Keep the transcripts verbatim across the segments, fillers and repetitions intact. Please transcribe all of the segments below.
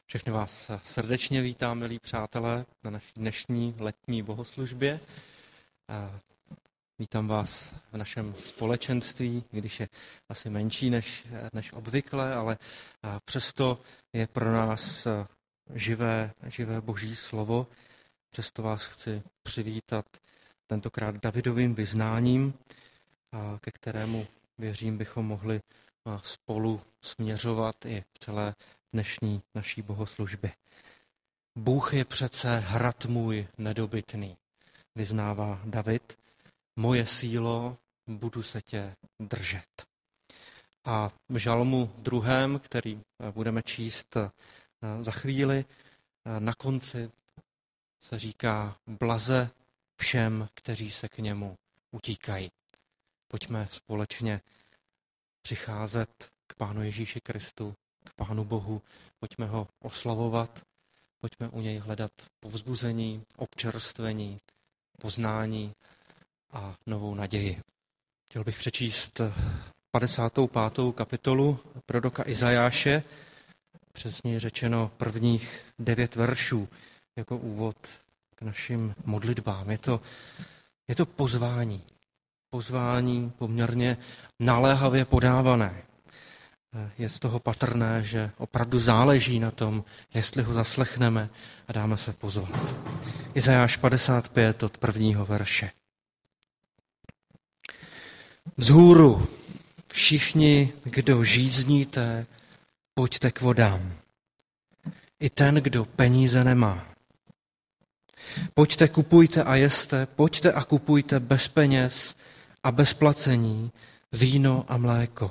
Všechny vás srdečně vítám, milí přátelé, na naší dnešní letní bohoslužbě. Vítám vás v našem společenství, když je asi menší než, než obvykle, ale přesto je pro nás živé, živé boží slovo. Přesto vás chci přivítat tentokrát Davidovým vyznáním, ke kterému, věřím, bychom mohli spolu směřovat i v celé dnešní naší bohoslužby. Bůh je přece hrad můj nedobytný, vyznává David. Moje sílo, budu se tě držet. A v žalmu druhém, který budeme číst za chvíli, na konci se říká blaze všem, kteří se k němu utíkají. Pojďme společně přicházet k Pánu Ježíši Kristu, k Pánu Bohu, pojďme ho oslavovat, pojďme u něj hledat povzbuzení, občerstvení, poznání a novou naději. Chtěl bych přečíst padesátou pátou kapitolu proroka Izajáše, přesně řečeno prvních devět veršů, jako úvod k našim modlitbám. Je to, je to pozvání. Pozvání poměrně naléhavě podávané. Je z toho patrné, že opravdu záleží na tom, jestli ho zaslechneme a dáme se pozvat. Izajáš padesát pět od prvního verše. Vzhůru všichni, kdo žízníte, pojďte k vodám. I ten, kdo peníze nemá. Pojďte, kupujte a jeste, pojďte a kupujte bez peněz a bez placení víno a mléko.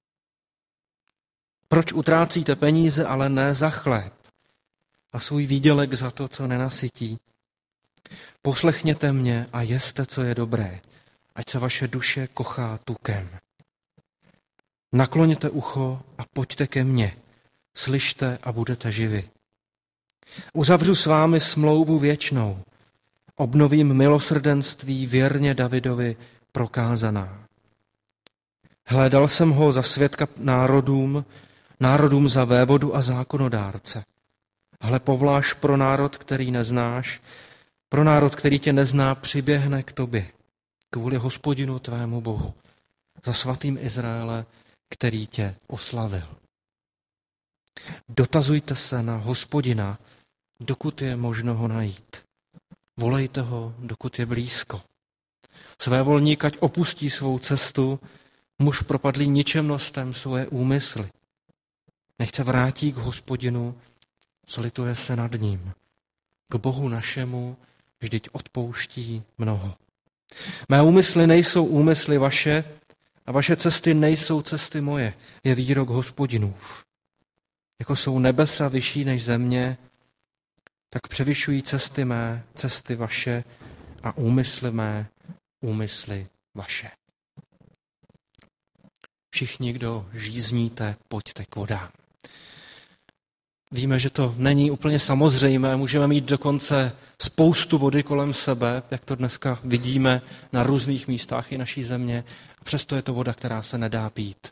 Proč utrácíte peníze, ale ne za chléb a svůj výdělek za to, co nenasytí? Poslechněte mě a jeste, co je dobré, ať se vaše duše kochá tukem. Nakloněte ucho a pojďte ke mně, slyšte a budete živi. Uzavřu s vámi smlouvu věčnou, obnovím milosrdenství věrně Davidovi prokázaná. Hledal jsem ho za svědka národům, národům za vévodu a zákonodárce. Hle, povláš pro národ, který neznáš, pro národ, který tě nezná, přiběhne k tobě, kvůli Hospodinu tvému Bohu, za svatým Izraele, který tě oslavil. Dotazujte se na Hospodina, dokud je možno ho najít. Volejte ho, dokud je blízko. Svévolník ať opustí svou cestu, muž propadlý ničemnostem svoje úmysly. Nech se vrátí k Hospodinu, slituje se nad ním. K Bohu našemu vždyť odpouští mnoho. Mé úmysly nejsou úmysly vaše a vaše cesty nejsou cesty moje, je výrok Hospodinův. Jako jsou nebesa vyšší než země, tak převyšují cesty mé, cesty vaše a úmysly mé, úmysly vaše. Všichni, kdo žízníte, pojďte k vodám. Víme, že to není úplně samozřejmé, můžeme mít dokonce spoustu vody kolem sebe, jak to dneska vidíme na různých místách i naší země, a přesto je to voda, která se nedá pít.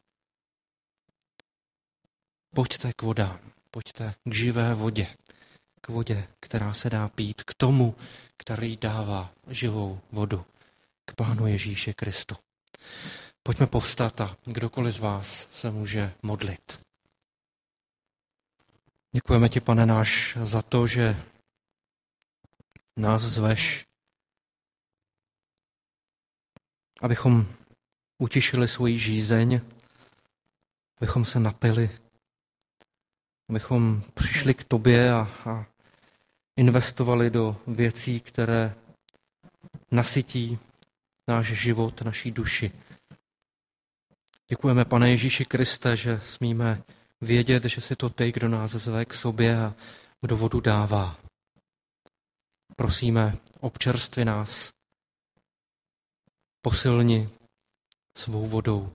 Pojďte k vodám, pojďte k živé vodě, k vodě, která se dá pít, k tomu, který dává živou vodu, k Pánu Ježíši Kristu. Pojďme povstat a kdokoliv z vás se může modlit. Děkujeme ti, Pane náš, za to, že nás zveš, abychom utišili svoji žízeň, abychom se napili, abychom přišli k tobě a, a investovali do věcí, které nasytí náš život, naší duši. Děkujeme, Pane Ježíši Kriste, že smíme vědět, že jsi to ty, kdo nás zve k sobě a kdo vodu dává. Prosíme, občerstvi nás, posilni svou vodou.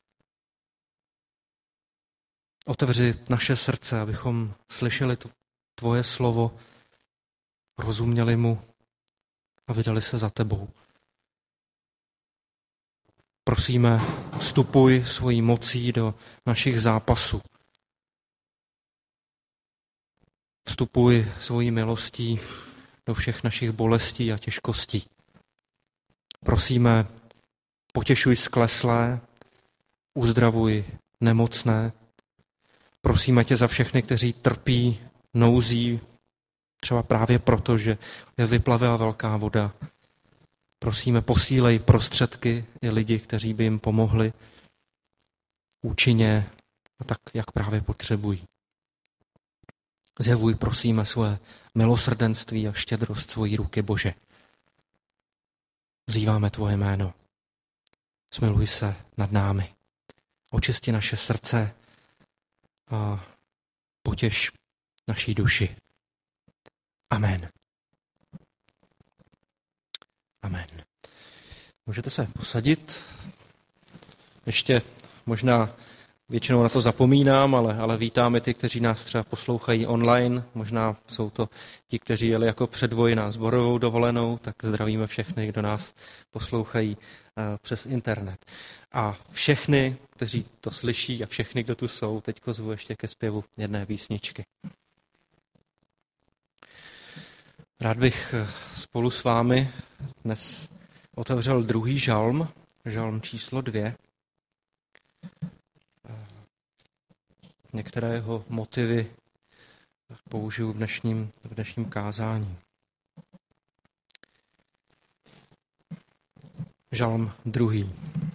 Otevři naše srdce, abychom slyšeli tvoje slovo, rozuměli mu a vydali se za tebou. Prosíme, vstupuj svojí mocí do našich zápasů. vstupuj svojí milostí do všech našich bolestí a těžkostí. Prosíme, potěšuj skleslé, uzdravuj nemocné. Prosíme tě za všechny, kteří trpí nouzí, třeba právě proto, že je vyplavila velká voda. Prosíme, posílej prostředky i lidi, kteří by jim pomohli účinně a tak, jak právě potřebují. Zjevuj, prosíme, své milosrdenství a štědrost svojí ruky, Bože. Vzýváme tvoje jméno. Smiluj se nad námi. Očisti naše srdce a potěš naší duši. Amen. Amen. Můžete se posadit. Ještě možná většinou na to zapomínám, ale, ale vítáme ty, kteří nás třeba poslouchají online. Možná jsou to ti, kteří jeli jako předvoj na sborovou dovolenou, tak zdravíme všechny, kdo nás poslouchají uh, přes internet. A všechny, kteří to slyší a všechny, kdo tu jsou, teďko zvu ještě ke zpěvu jedné písničky. Rád bych spolu s vámi dnes otevřel druhý žalm, žalm číslo dvě. Některé jeho motivy použiju v dnešním, v dnešním kázání. Žalm druhý.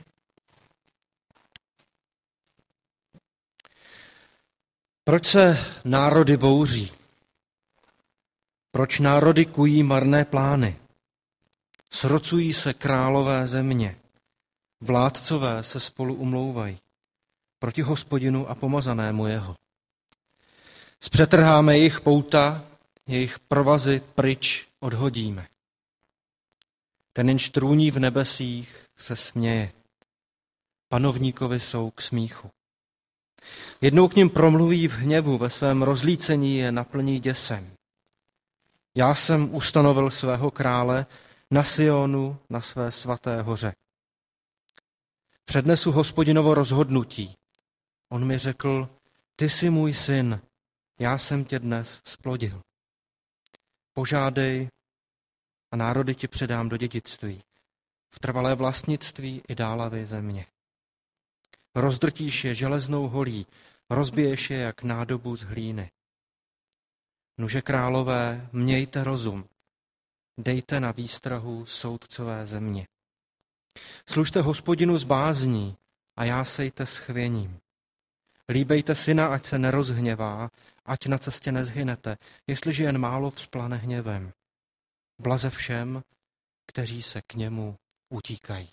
Proč se národy bouří? Proč národy kují marné plány? Srocují se králové země. Vládcové se spolu umlouvají proti Hospodinu a pomazanému jeho. Zpřetrháme jejich pouta, jejich provazy pryč odhodíme. Ten, jenž trůní v nebesích, se směje. Panovníkovi jsou k smíchu. Jednou k nim promluví v hněvu, ve svém rozlícení je naplní děsem. Já jsem ustanovil svého krále na Sionu, na své svaté hoře. Přednesu Hospodinovo rozhodnutí. On mi řekl, ty jsi můj syn, já jsem tě dnes splodil. Požádej a národy ti předám do dědictví, v trvalé vlastnictví i dálavy země. Rozdrtíš je železnou holí, rozbiješ je jak nádobu z hlíny. Nuže králové, mějte rozum, dejte na výstrahu soudcové země. Služte Hospodinu s bázní a jásejte s chvěním. Líbejte syna, ať se nerozhněvá, ať na cestě nezhynete, jestliže jen málo vzplane hněvem. Blaze všem, kteří se k němu utíkají.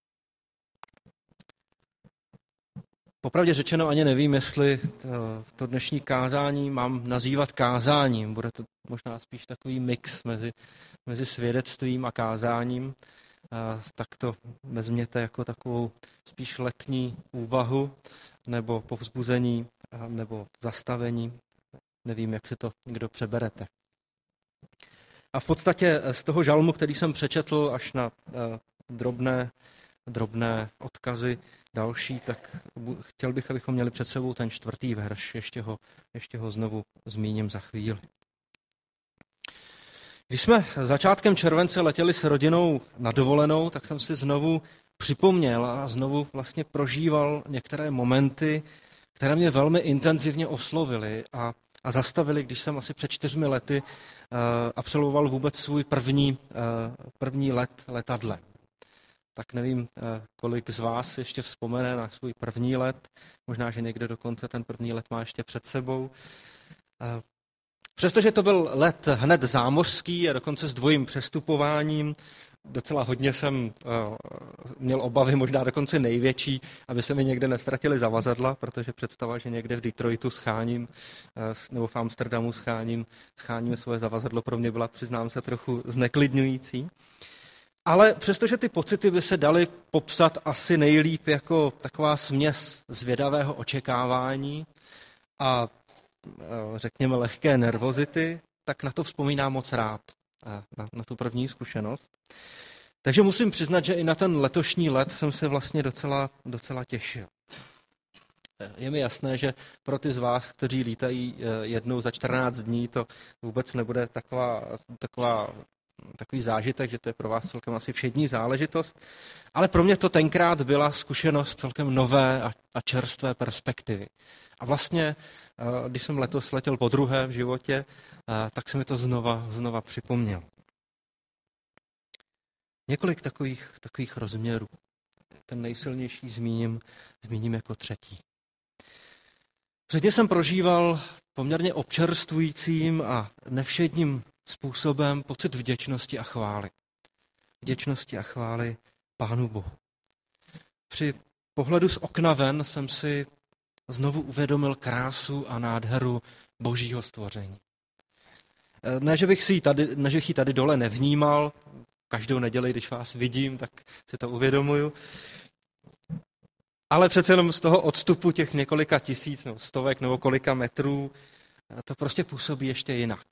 Popravdě řečeno ani nevím, jestli to, to dnešní kázání mám nazývat kázáním. Bude to možná spíš takový mix mezi, mezi svědectvím a kázáním. A tak to vezměte jako takovou spíš letní úvahu nebo povzbuzení nebo zastavení. Nevím, jak si to kdo přeberete. A v podstatě z toho žalmu, který jsem přečetl až na drobné, drobné odkazy další, tak chtěl bych, abychom měli před sebou ten čtvrtý verš. Ještě ho, ještě ho znovu zmíním za chvíli. Když jsme začátkem července letěli s rodinou na dovolenou, tak jsem si znovu připomněl a znovu vlastně prožíval některé momenty, které mě velmi intenzivně oslovily a, a zastavily, když jsem asi před čtyřmi lety uh, absolvoval vůbec svůj první, uh, první let letadle. Tak nevím, uh, kolik z vás ještě vzpomene na svůj první let, možná, že někdo dokonce ten první let má ještě před sebou. Uh, Přestože to byl let hned zámořský a dokonce s dvojím přestupováním, docela hodně jsem uh, měl obavy, možná dokonce největší, aby se mi někde nestratili zavazadla, protože představa, že někde v Detroitu scháním, uh, nebo v Amsterdamu scháním, scháním svoje zavazadlo, pro mě byla, přiznám se, trochu zneklidňující. Ale přestože ty pocity by se daly popsat asi nejlíp jako taková směs zvědavého očekávání a řekněme lehké nervozity, tak na to vzpomínám moc rád, na, na tu první zkušenost. Takže musím přiznat, že i na ten letošní let jsem se vlastně docela, docela těšil. Je mi jasné, že pro ty z vás, kteří lítají jednou za čtrnáct dní, to vůbec nebude taková, taková, takový zážitek, že to je pro vás celkem asi všední záležitost. Ale pro mě to tenkrát byla zkušenost celkem nové a čerstvé perspektivy. A vlastně, když jsem letos letěl podruhé v životě, tak se mi to znova, znova připomnělo. Několik takových, takových rozměrů. Ten nejsilnější zmíním, zmíním jako třetí. Předtím jsem prožíval poměrně občerstvujícím a nevšedním způsobem pocit vděčnosti a chvály. Vděčnosti a chvály Pánu Bohu. Při pohledu z okna ven jsem si znovu uvědomil krásu a nádheru Božího stvoření. Ne, že bych si ji tady, ne, že bych ji tady dole nevnímal, každou neděli, když vás vidím, tak si to uvědomuju. Ale přece jenom z toho odstupu těch několika tisíc, nebo stovek, nebo kolika metrů, to prostě působí ještě jinak.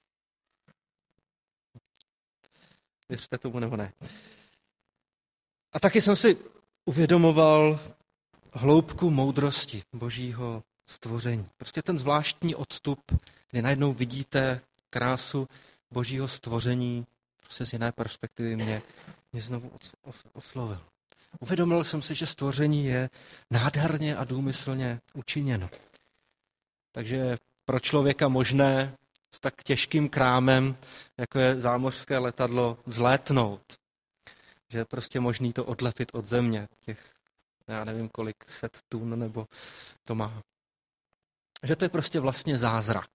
Věřte tomu nebo ne. A taky jsem si uvědomoval hloubku moudrosti Božího stvoření. Prostě ten zvláštní odstup, kdy najednou vidíte krásu Božího stvoření, prostě z jiné perspektivy mě, mě znovu oslovil. Uvědomil jsem si, že stvoření je nádherně a důmyslně učiněno. Takže pro člověka možné s tak těžkým krámem, jako je zámořské letadlo, vzlétnout. Že je prostě možný to odlepit od země. Těch, já nevím, kolik set tun nebo to má. Že to je prostě vlastně zázrak.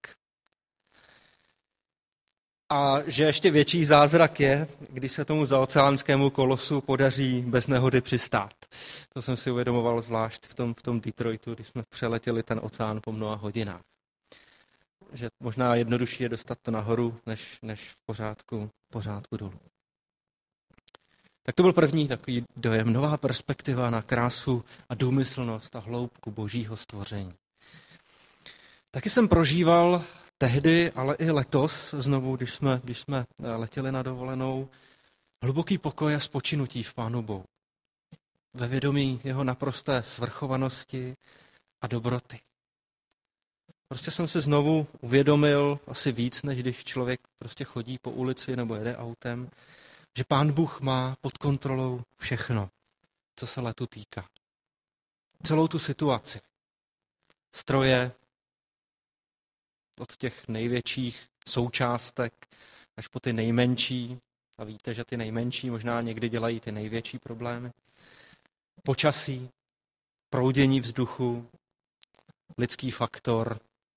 A že ještě větší zázrak je, když se tomu zaoceánskému kolosu podaří bez nehody přistát. To jsem si uvědomoval zvlášť v tom, v tom Detroitu, když jsme přeletěli ten oceán po mnoha hodinách. Že možná jednodušší je dostat to nahoru, než, než v pořádku, pořádku dolů. Tak to byl první takový dojem, nová perspektiva na krásu a důmyslnost a hloubku Božího stvoření. Taky jsem prožíval tehdy, ale i letos, znovu, když jsme, když jsme letěli na dovolenou, hluboký pokoj a spočinutí v Pánu Bohu. Ve vědomí jeho naprosté svrchovanosti a dobroty. Prostě jsem se znovu uvědomil asi víc, než když člověk prostě chodí po ulici nebo jede autem, že Pán Bůh má pod kontrolou všechno, co se letu týká. Celou tu situaci. Stroje, od těch největších součástek až po ty nejmenší. A víte, že ty nejmenší možná někdy dělají ty největší problémy. Počasí, proudění vzduchu, lidský faktor,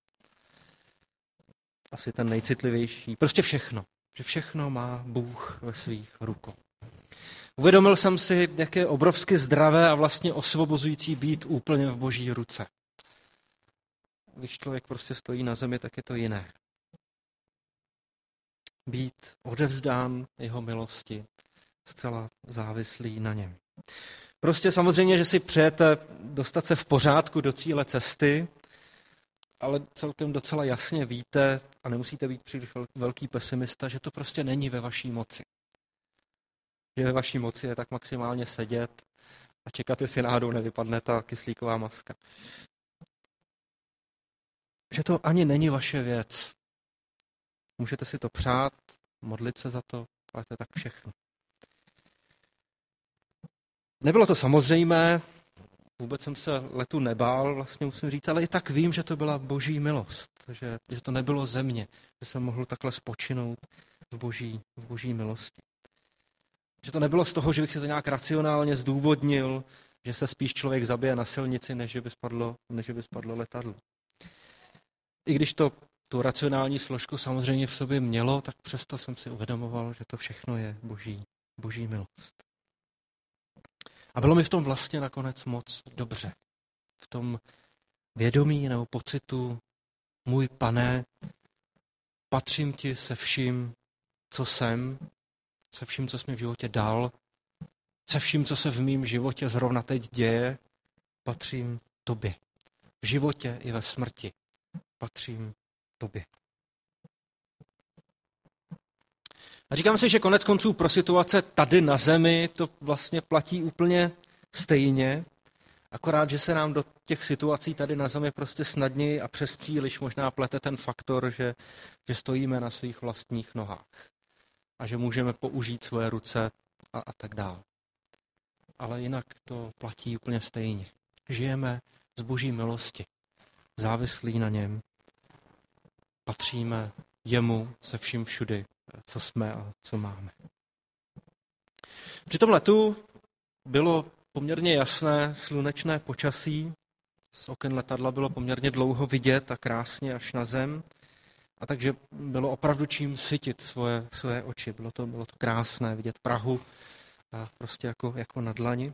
asi ten nejcitlivější. Prostě všechno. Že všechno má Bůh ve svých rukou. Uvědomil jsem si, jak je obrovsky zdravé a vlastně osvobozující být úplně v Boží ruce. Když člověk prostě stojí na zemi, tak je to jiné. Být odevzdán jeho milosti, zcela závislý na něm. Prostě samozřejmě, že si přejete dostat se v pořádku do cíle cesty, ale celkem docela jasně víte, a nemusíte být příliš velký pesimista, že to prostě není ve vaší moci. Že ve vaší moci je tak maximálně sedět a čekat, jestli náhodou nevypadne ta kyslíková maska. Že to ani není vaše věc. Můžete si to přát, modlit se za to, ale to je tak všechno. Nebylo to samozřejmé, vůbec jsem se letu nebál, vlastně musím říct, ale i tak vím, že to byla Boží milost, že, že to nebylo ze mě, že jsem mohl takhle spočinout v Boží, v Boží milosti. Že to nebylo z toho, že bych si to nějak racionálně zdůvodnil, že se spíš člověk zabije na silnici, než by spadlo, než by spadlo letadlo. I když to tu racionální složku samozřejmě v sobě mělo, tak přesto jsem si uvědomoval, že to všechno je Boží, Boží milost. A bylo mi v tom vlastně nakonec moc dobře. V tom vědomí nebo pocitu, můj Pane, patřím ti se vším, co jsem, se vším, co jsi mi v životě dal, se vším, co se v mém životě zrovna teď děje, patřím tobě. V životě i ve smrti patřím tobě. A říkám si, že konec konců pro situace tady na zemi to vlastně platí úplně stejně. Akorát, že se nám do těch situací tady na zemi prostě snadněji a přes příliš možná plete ten faktor, že, že stojíme na svých vlastních nohách a že můžeme použít svoje ruce a, a tak dále. Ale jinak to platí úplně stejně. Žijeme z Boží milosti, závislí na něm, patříme jemu se vším všudy, co jsme a co máme. Při tom letu bylo poměrně jasné slunečné počasí. Z oken letadla bylo poměrně dlouho vidět a krásně až na zem. A takže bylo opravdu čím sytit svoje, svoje oči. Bylo to, bylo to krásné vidět Prahu a prostě jako, jako na dlani.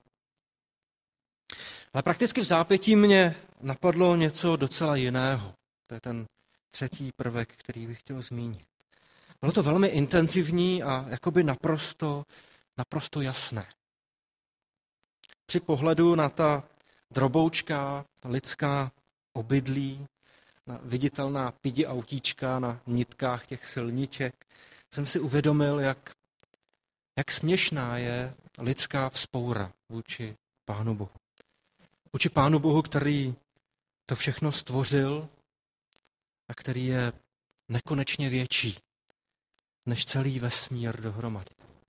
Ale prakticky v zápětí mě napadlo něco docela jiného. To je ten třetí prvek, který bych chtěl zmínit. Bylo to velmi intenzivní a jakoby naprosto, naprosto jasné. Při pohledu na ta droboučká lidská obydlí, na viditelná pidi autíčka na nitkách těch silniček, jsem si uvědomil, jak, jak směšná je lidská vzpoura vůči Pánu Bohu. Vůči Pánu Bohu, který to všechno stvořil a který je nekonečně větší než celý vesmír dohromady.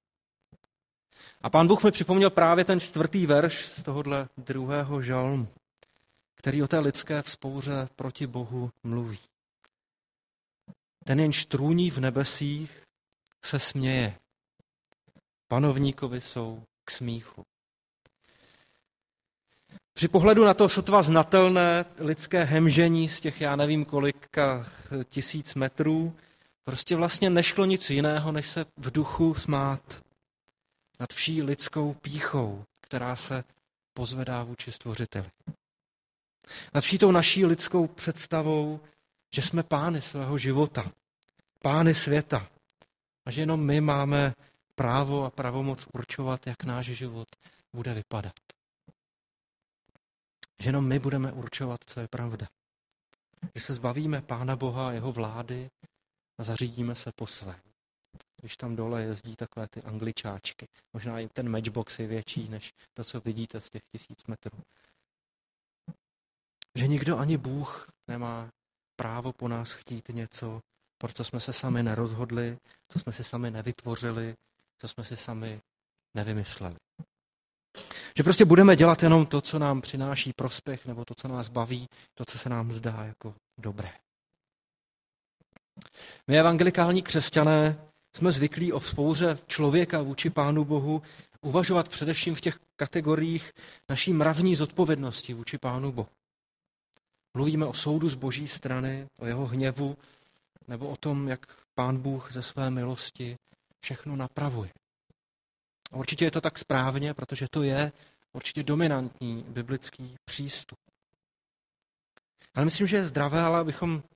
A Pán Bůh mi připomněl právě ten čtvrtý verš z tohohle druhého žalmu, který o té lidské vzpouře proti Bohu mluví. Ten jenž trůní v nebesích se směje. Panovníkovi jsou k smíchu. Při pohledu na to sotva znatelné lidské hemžení z těch já nevím kolika tisíc metrů, prostě vlastně nešlo nic jiného, než se v duchu smát nad vší lidskou pýchou, která se pozvedá vůči Stvořiteli. Nad vší tou naší lidskou představou, že jsme pány svého života, pány světa a že jenom my máme právo a pravomoc určovat, jak náš život bude vypadat. Že jenom my budeme určovat, co je pravda. Že se zbavíme Pána Boha a jeho vlády a zařídíme se po svém. Když tam dole jezdí takové ty angličáčky. Možná i ten matchbox je větší, než to, co vidíte z těch tisíc metrů. Že nikdo ani Bůh nemá právo po nás chtít něco, proto jsme se sami nerozhodli, co jsme si sami nevytvořili, co jsme si sami nevymysleli. Že prostě budeme dělat jenom to, co nám přináší prospěch, nebo to, co nás baví, to, co se nám zdá jako dobré. My evangelikální křesťané jsme zvyklí o vzpouře člověka vůči Pánu Bohu uvažovat především v těch kategoriích naší mravní zodpovědnosti vůči Pánu Bohu. Mluvíme o soudu z Boží strany, o jeho hněvu, nebo o tom, jak Pán Bůh ze své milosti všechno napravuje. A určitě je to tak správně, protože to je určitě dominantní biblický přístup. Ale myslím, že je zdravé, ale abychom